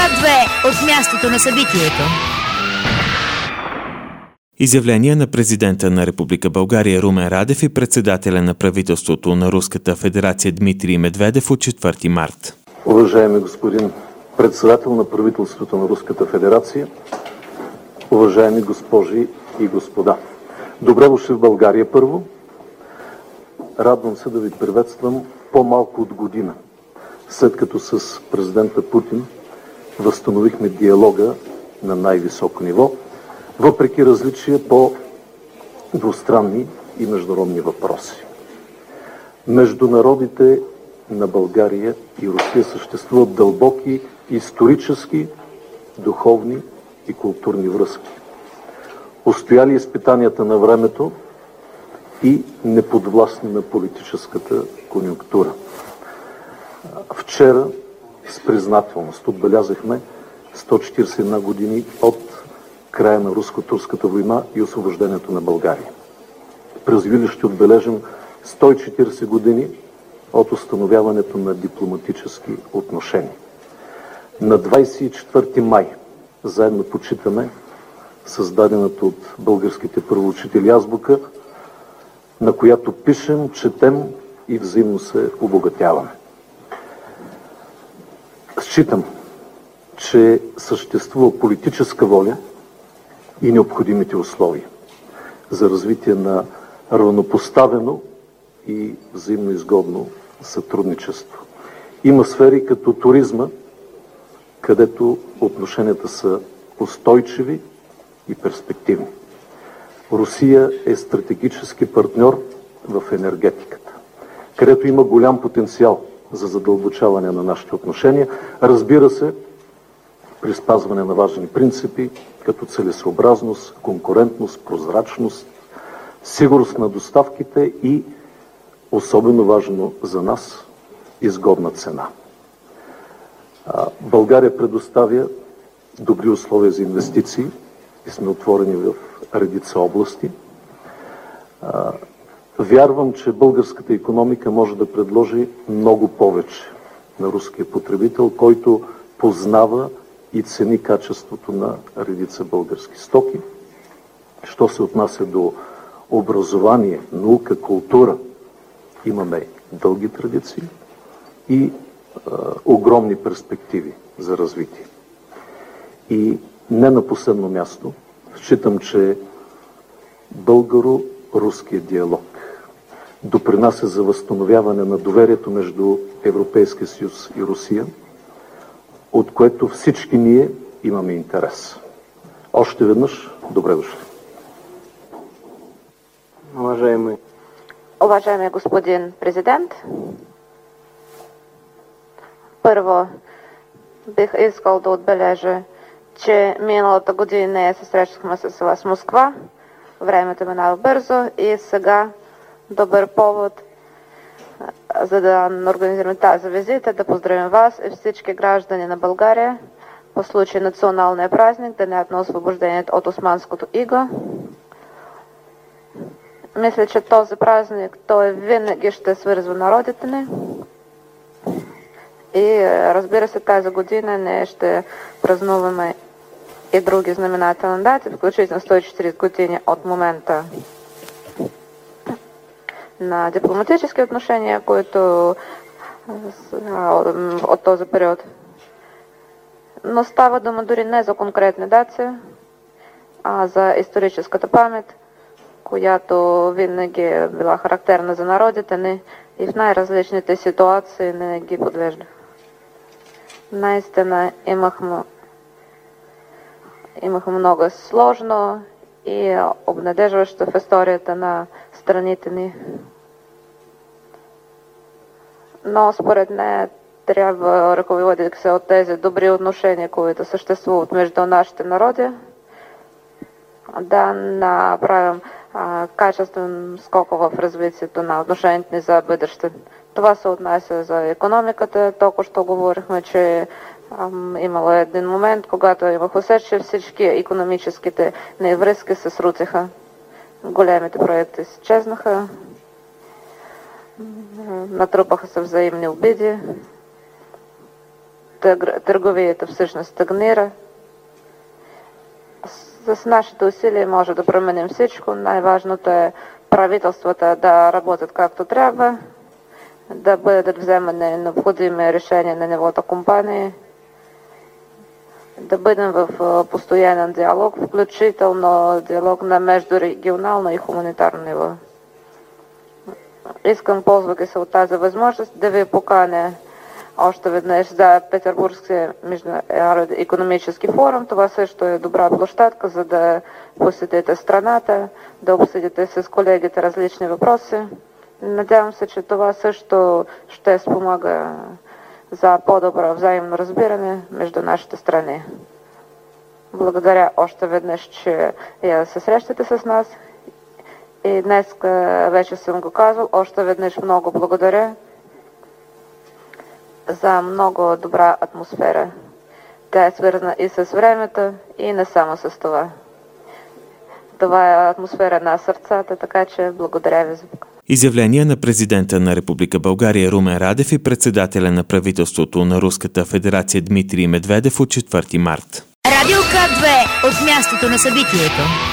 Свят 2 от мястото на събитието. Изявление на президента на Република България Румен Радев и председателя на правителството на Руската федерация Дмитрий Медведев от 4 март. Уважаеми господин председател на правителството на Руската федерация, уважаеми госпожи и господа, добре дошли в България първо. Радвам се да ви приветствам по-малко от година, след като с президента Путин възстановихме диалога на най-високо ниво, въпреки различия по двустранни и международни въпроси. Между народите на България и Русия съществуват дълбоки исторически, духовни и културни връзки, устояли изпитанията на времето и неподвластни на политическата конюнктура. Вчера с признателност отбелязахме 141 години от края на руско-турската война и освобождението на България. През юли ще отбележим 140 години от установяването на дипломатически отношения. На 24 май заедно почитаме създадената от българските първоучители азбука, на която пишем, четем и взаимно се обогатяваме. Считам, че съществува политическа воля и необходимите условия за развитие на равнопоставено и взаимно изгодно сътрудничество. Има сфери като туризма, където отношенията са устойчиви и перспективни. Русия е стратегически партньор в енергетиката, където има голям потенциал за задълбочаване на нашите отношения. Разбира се, при спазване на важни принципи, като целесообразност, конкурентност, прозрачност, сигурност на доставките и, особено важно за нас, изгодна цена. България предоставя добри условия за инвестиции и сме отворени в редица области. Вярвам, че българската икономика може да предложи много повече на руския потребител, който познава и цени качеството на редица български стоки. Що се отнася до образование, наука, култура, имаме дълги традиции и огромни перспективи за развитие. И не на последно място, считам, че българо-руския диалог допринася за възстановяване на доверието между Европейския съюз и Русия, от което всички ние имаме интерес. Още веднъж добре дошли. Уважаеми господин президент, първо бих искал да отбележа, че миналата година се срещахме с вас в Москва. Времето минава бързо и сега добър повод, за да организираме тази визита, да поздравим вас и всички граждани на България по случай националния празник, Денят на освобождението от османското иго. Мисля, че този празник той винаги ще свързва народите ни. И разбира се, тази година ние ще празнуваме и други знаменателни дати, включително 140 години от момента на дипломатически отношения, които от този период. Но става дума дори не за конкретни дати, а за историческата памет, която винаги е била характерна за народите ни и в най-различните ситуации не ги подвежда. Наистина имахме много сложно и обнадежващо в историята на страните ни. Но според нея трябва ръководити се от тези добри отношения, които съществуват между нашите народи, да направим качествен скок в развитието на отношението ни за бъдеще. Това се отнася за икономиката. Толкова що говорихме, че имало един момент, когато имах усещане, че всички икономическите невръзки се срутиха. Големите проекти изчезнаха. Натрупаха се взаимни обиди. търговията всъщност стагнира. С нашите усилия може да променим всичко. Най-важното е правителствата да работят както трябва, да бъдат вземани необходими решения на нивото компании, да бъдем в постоянен диалог, включително диалог на междурегионално и хуманитарно ниво. Искам, ползвайки се от тази възможност, да ви поканя още веднъж за Петербургския международен икономически форум. Това също е добра площадка, за да посетите страната, да обсъдите с колегите различни въпроси. Надявам се, че това също ще спомага за по-добро взаимно разбиране между нашите страни. Благодаря още веднъж, че се срещате с нас. И днес вече съм го казал. Още веднъж много благодаря за много добра атмосфера. Тя е свързана и с времето, и не само с това. Това е атмосфера на сърцата, така че благодаря ви за това. Изявление на президента на Република България Румен Радев и председателя на правителството на Руската федерация Дмитрий Медведев от 4 март. Радио К2 от мястото на събитието.